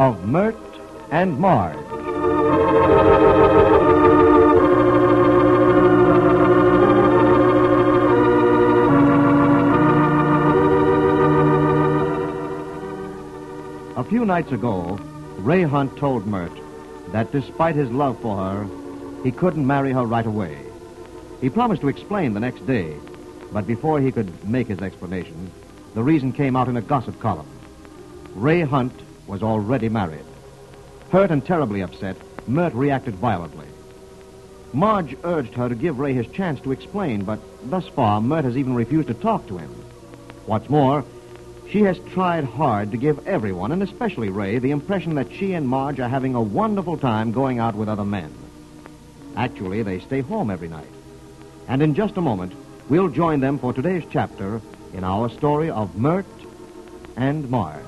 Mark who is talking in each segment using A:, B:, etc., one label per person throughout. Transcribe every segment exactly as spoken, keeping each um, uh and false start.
A: of Mert and Marge. A few nights ago, Ray Hunt told Mert that despite his love for her, he couldn't marry her right away. He promised to explain the next day, but before he could make his explanation, the reason came out in a gossip column. Ray Hunt was already married. Hurt and terribly upset, Mert reacted violently. Marge urged her to give Ray his chance to explain, but thus far, Mert has even refused to talk to him. What's more, she has tried hard to give everyone, and especially Ray, the impression that she and Marge are having a wonderful time going out with other men. Actually, they stay home every night. And in just a moment, we'll join them for today's chapter in our story of Mert and Marge.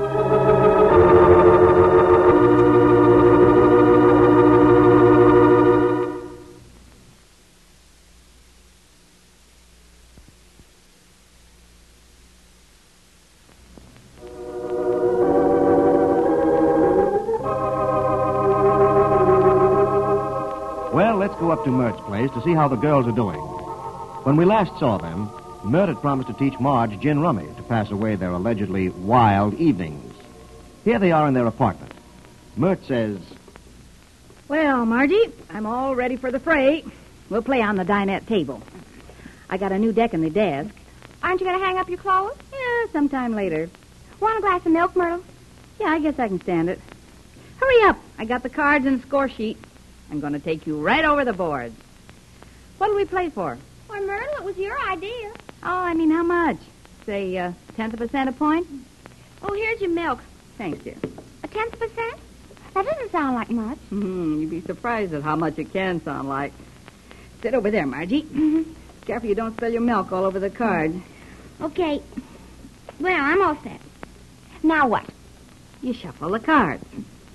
A: Well, let's go up to Mert's place to see how the girls are doing. When we last saw them, Mert had promised to teach Marge gin rummy to pass away their allegedly wild evenings. Here they are in their apartment. Mert says,
B: "Well, Margie, I'm all ready for the fray. We'll play on the dinette table. I got a new deck in the desk.
C: Aren't you going to hang up your clothes?
B: Yeah, sometime later.
C: Want a glass of milk, Myrtle?
B: Yeah, I guess I can stand it. Hurry up. I got the cards and the score sheet. I'm going to take you right over the boards. What'll we play for?
C: Why, Myrtle, it was your idea.
B: Oh, I mean, how much? Say, a uh, tenth of a cent a point?
C: Oh, here's your milk.
B: Thanks, dear.
C: A tenth of a cent? That doesn't sound like much.
B: Mm-hmm. You'd be surprised at how much it can sound like. Sit over there, Margie.
C: Mm-hmm.
B: Careful you don't spill your milk all over the cards.
C: Okay. Well, I'm all set. Now what?
B: You shuffle the cards.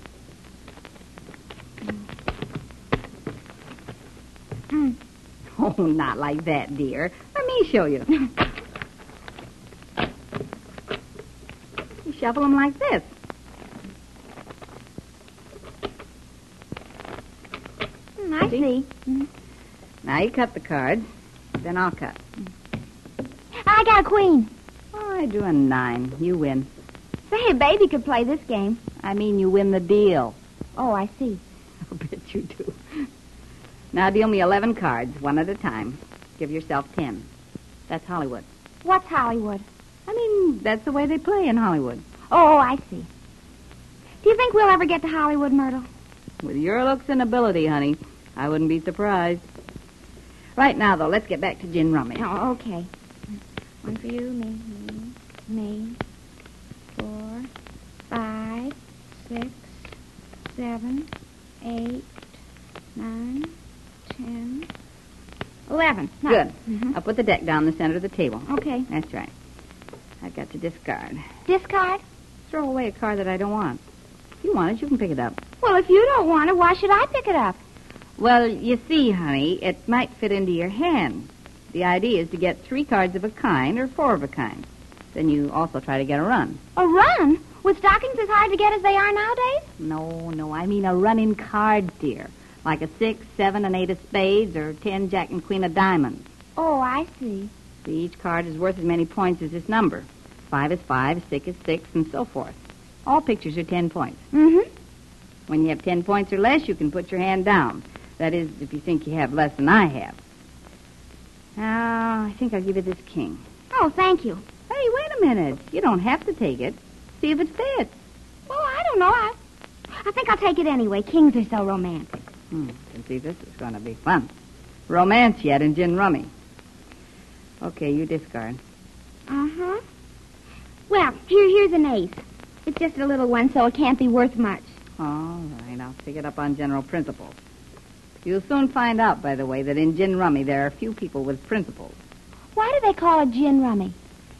C: Mm.
B: Oh, not like that, dear. Let me show you. You shuffle them like this.
C: Mm, I see. see. Mm.
B: Now you cut the cards, then I'll cut.
C: I got a queen.
B: Oh, I drew a nine. You win.
C: Say, a baby could play this game.
B: I mean, you win the deal.
C: Oh, I see.
B: I'll bet you do. Now deal me eleven cards, one at a time. Give yourself ten. That's Hollywood.
C: What's Hollywood?
B: I mean, that's the way they play in Hollywood.
C: Oh, I see. Do you think we'll ever get to Hollywood, Myrtle?
B: With your looks and ability, honey, I wouldn't be surprised. Right now, though, let's get back to gin rummy.
C: Oh, okay. One for you, me, me, me. Four, five, six, seven, eight, nine, ten, eleven. No.
B: Good.
C: Mm-hmm.
B: I'll put the deck down the center of the table.
C: Okay.
B: That's right. I've got to discard.
C: Discard?
B: Throw away a card that I don't want. If you want it, you can pick it up.
C: Well, if you don't want it, why should I pick it up?
B: Well, you see, honey, it might fit into your hand. The idea is to get three cards of a kind or four of a kind. Then you also try to get a run.
C: A run? With stockings as hard to get as they are nowadays?
B: No, no, I mean a run in cards, dear. Like a six, seven, and eight of spades, or ten, jack, and queen of diamonds.
C: Oh, I see.
B: See, each card is worth as many points as its number. Five is five, six is six, and so forth. All pictures are ten points.
C: Mm-hmm.
B: When you have ten points or less, you can put your hand down. That is, if you think you have less than I have. Now, I think I'll give you this king.
C: Oh, thank you.
B: Hey, wait a minute. You don't have to take it. See if it fits.
C: Well, I don't know. I, I think I'll take it anyway. Kings are so romantic.
B: Hmm. And see, this is going to be fun. Romance yet in gin rummy. Okay, you discard.
C: Uh-huh. Well, here, here's an ace. It's just a little one, so it can't be worth much.
B: All right, I'll pick it up on general principles. You'll soon find out, by the way, that in gin rummy there are few people with principles.
C: Why do they call it gin rummy?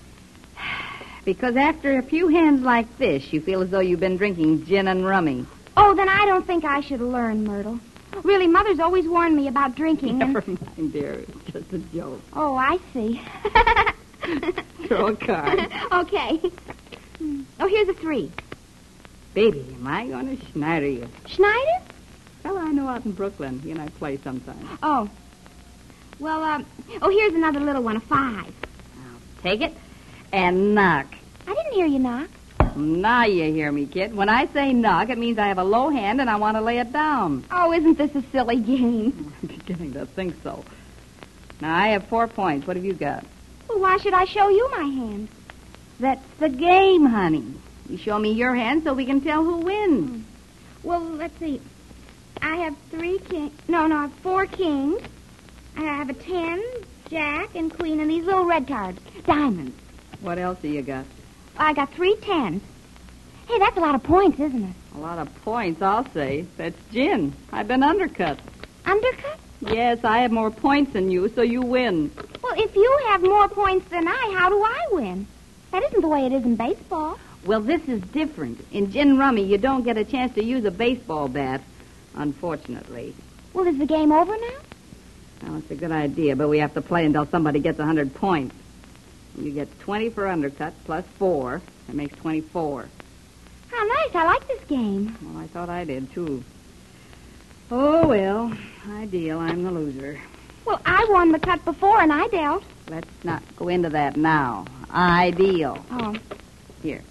B: Because after a few hands like this, you feel as though you've been drinking gin and rummy.
C: Oh, then I don't think I should learn, Myrtle. Really, Mother's always warned me about drinking. And...
B: Never mind, dear. It's just a joke.
C: Oh, I see.
B: Throw a card.
C: Okay. Oh, here's a three.
B: Baby, am I going to Schneider you?
C: Schneider?
B: Fellow I know out in Brooklyn. He and I play sometimes.
C: Oh. Well, um, oh, here's another little one, a five.
B: I'll take it and knock.
C: I didn't hear you knock.
B: Now you hear me, kid. When I say knock, it means I have a low hand and I want to lay it down.
C: Oh, isn't this a silly game?
B: I'm beginning to think so. Now, I have four points. What have you got?
C: Well, why should I show you my hand?
B: That's the game, honey. You show me your hand so we can tell who wins.
C: Well, let's see. I have three kings. No, no, I have four kings. I have a ten, jack, and queen, and these little red cards. Diamonds.
B: What else do you got?
C: I got three tens. Hey, that's a lot of points, isn't it?
B: A lot of points, I'll say. That's gin. I've been undercut.
C: Undercut?
B: Yes, I have more points than you, so you win.
C: Well, if you have more points than I, how do I win? That isn't the way it is in baseball.
B: Well, this is different. In gin rummy, you don't get a chance to use a baseball bat, unfortunately.
C: Well, is the game over now?
B: Well, it's a good idea, but we have to play until somebody gets one hundred points. You get twenty for undercut plus four. That makes twenty-four.
C: How nice. I like this game.
B: Well, I thought I did, too. Oh, well, I deal. I'm the loser.
C: Well, I won the cut before, and I dealt.
B: Let's not go into that now. I deal.
C: Oh.
B: Here.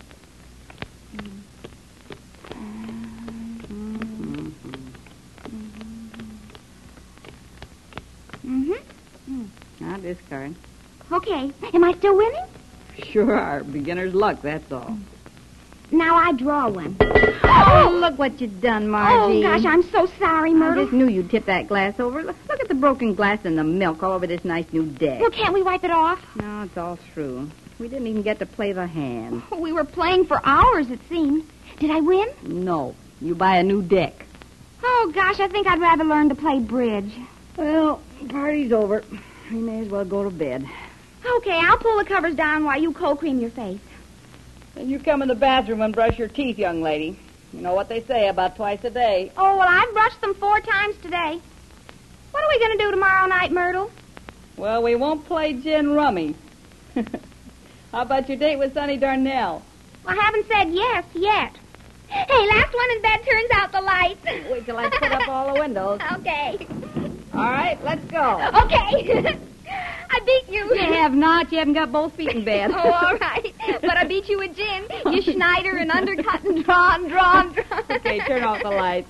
C: Mm-hmm.
B: Now this card.
C: Okay. Am I still winning?
B: Sure are. Beginner's luck, that's all.
C: Now I draw one.
B: Oh, look what you've done, Margie.
C: Oh, gosh, I'm so sorry,
B: I
C: Myrtle.
B: just knew you'd tip that glass over. Look, look at the broken glass and the milk all over this nice new deck.
C: Well, can't we wipe it off?
B: No, it's all true. We didn't even get to play the hand.
C: We were playing for hours, it seems. Did I win?
B: No. You buy a new deck.
C: Oh, gosh, I think I'd rather learn to play bridge.
B: Well, party's over. We may as well go to bed.
C: Okay, I'll pull the covers down while you cold cream your face.
B: Then you come in the bathroom and brush your teeth, young lady. You know what they say about twice a day.
C: Oh, well, I've brushed them four times today. What are we going to do tomorrow night, Myrtle?
B: Well, we won't play gin rummy. How about your date with Sonny Darnell?
C: I haven't said yes yet. Hey, last one in bed turns out the lights.
B: Wait till I put up all the windows.
C: Okay.
B: All right, let's go.
C: Okay. I beat you.
B: You have not. You haven't got both feet in bed.
C: Oh, all right. But I beat you with gin. You Schneider and undercut and drawn, drawn, drawn.
B: Okay, turn off the lights.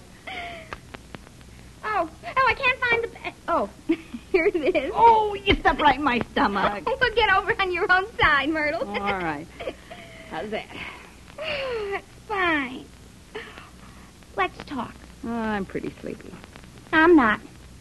C: Oh, oh, I can't find the... Pe- oh, here it is.
B: Oh, you stepped right in my stomach.
C: Well, get over on your own side, Myrtle.
B: All right. How's that?
C: That's fine. Let's talk.
B: Oh, I'm pretty sleepy.
C: I'm not.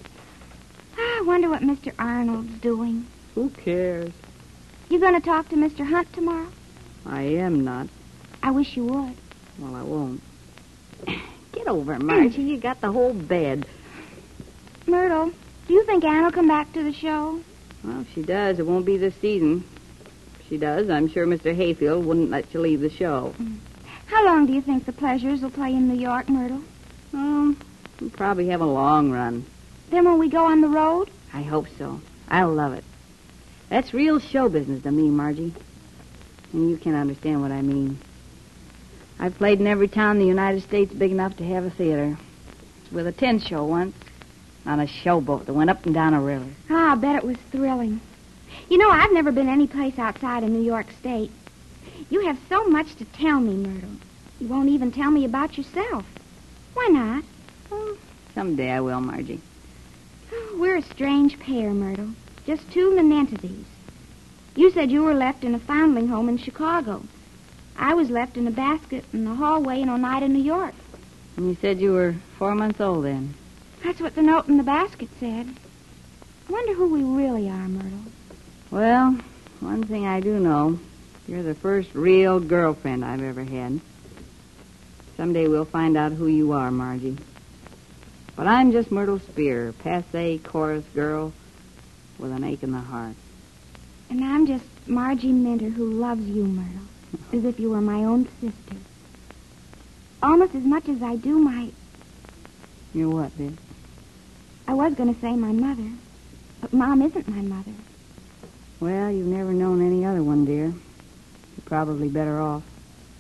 C: I wonder what Mister Arnold's doing.
B: Who cares?
C: You going to talk to Mister Hunt tomorrow?
B: I am not.
C: I wish you would.
B: Well, I won't. Get over it, Margie. You got the whole bed.
C: Myrtle, do you think Ann will come back to the show?
B: Well, if she does, it won't be this season. If she does, I'm sure Mister Hayfield wouldn't let you leave the show.
C: How long do you think the Pleasures will play in New York, Myrtle?
B: Oh, we'll probably have a long run.
C: Then will we go on the road?
B: I hope so. I'll love it. That's real show business to me, Margie. And you can't understand what I mean. I've played in every town in the United States big enough to have a theater. With a tin show once. On a showboat that went up and down a river.
C: Ah, I bet it was thrilling. You know, I've never been any place outside of New York State. You have so much to tell me, Myrtle. You won't even tell me about yourself. Why not?
B: Oh, someday I will, Margie.
C: We're a strange pair, Myrtle. Just two nonentities. You said you were left in a foundling home in Chicago. I was left in a basket in the hallway in Oneida, New York.
B: And you said you were four months old then.
C: That's what the note in the basket said. I wonder who we really are, Myrtle.
B: Well, one thing I do know. You're the first real girlfriend I've ever had. Someday we'll find out who you are, Margie. But I'm just Myrtle Spear, passé chorus girl with an ache in the heart.
C: And I'm just Margie Minter, who loves you, Myrtle, as if you were my own sister. Almost as much as I do my...
B: You're what, Vic?
C: I was going to say my mother, but Mom isn't my mother.
B: Well, you've never known any other one, dear. You're probably better off.
C: I don't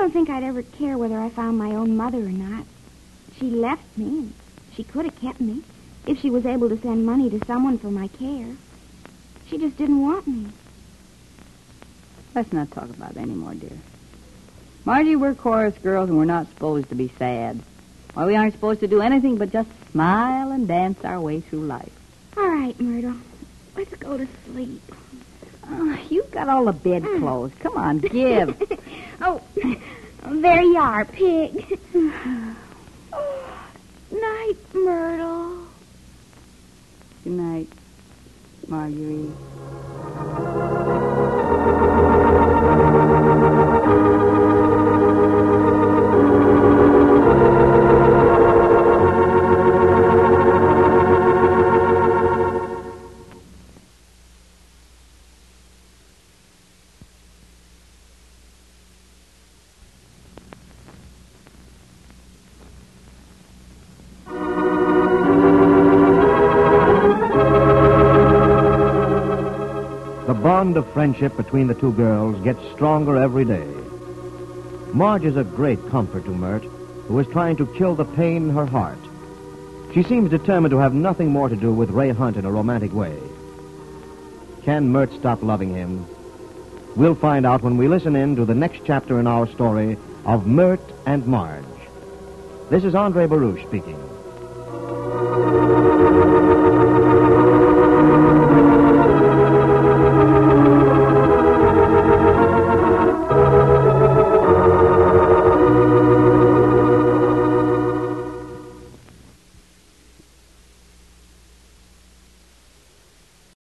C: don't think I'd ever care whether I found my own mother or not. She left me, and she could have kept me if she was able to send money to someone for my care. She just didn't want me.
B: Let's not talk about it anymore, dear. Margie, we're chorus girls, and we're not supposed to be sad. Why, we aren't supposed to do anything but just smile and dance our way through life.
C: All right, Myrtle. Let's go to sleep.
B: Oh, you've got all the bed clothes. Come on, give.
C: Oh, there you are, pig. Oh, night, Myrtle.
B: Good night, Marguerite.
A: The bond of friendship between the two girls gets stronger every day. Marge is a great comfort to Mert, who is trying to kill the pain in her heart. She seems determined to have nothing more to do with Ray Hunt in a romantic way. Can Mert stop loving him? We'll find out when we listen in to the next chapter in our story of Mert and Marge. This is Andre Baruch speaking.